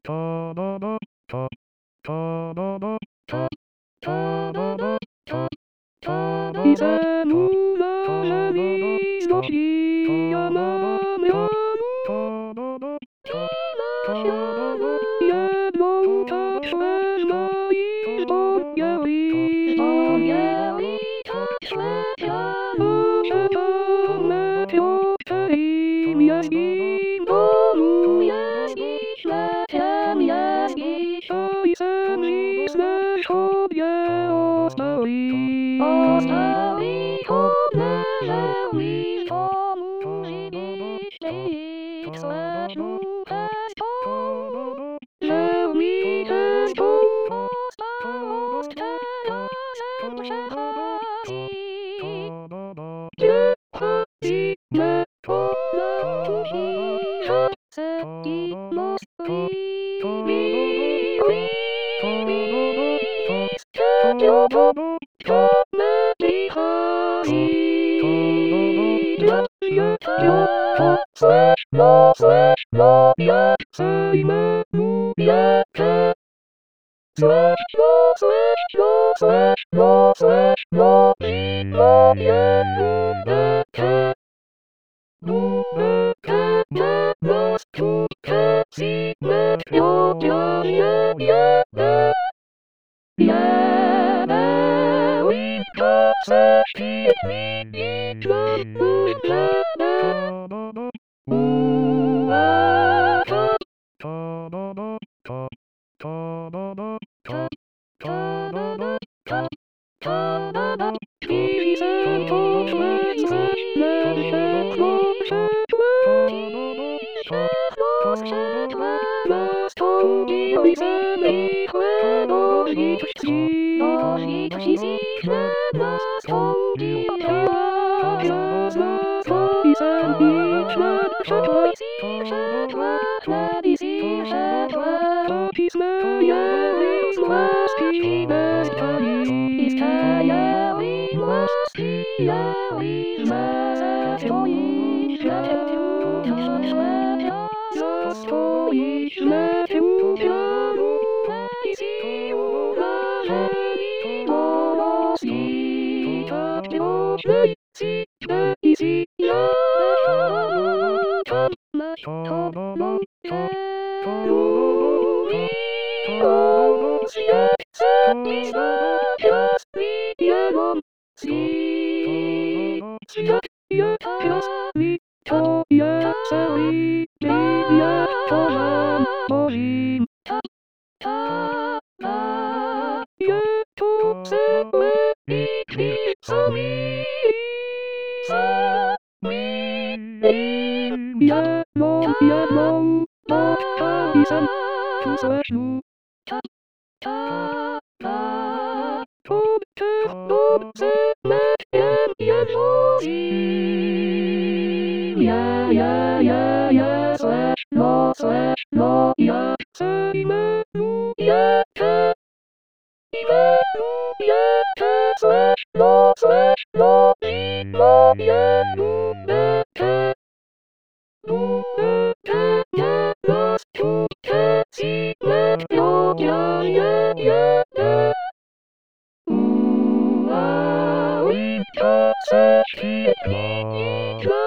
I zemula rzeczywistości ja mam jedną tak szlezna i zbognieli tak że tam meteorze im jest im domu i zemli zle sobie ostali obleżeli w domu żywiśli swe duże że mi też tu postało teraz przechodzi gdzie chodzimy po lasce i mostki jak zajmę wiekę Bubekę na rozkutkę zimę odzianie jedę i proszę świetli i Świetla.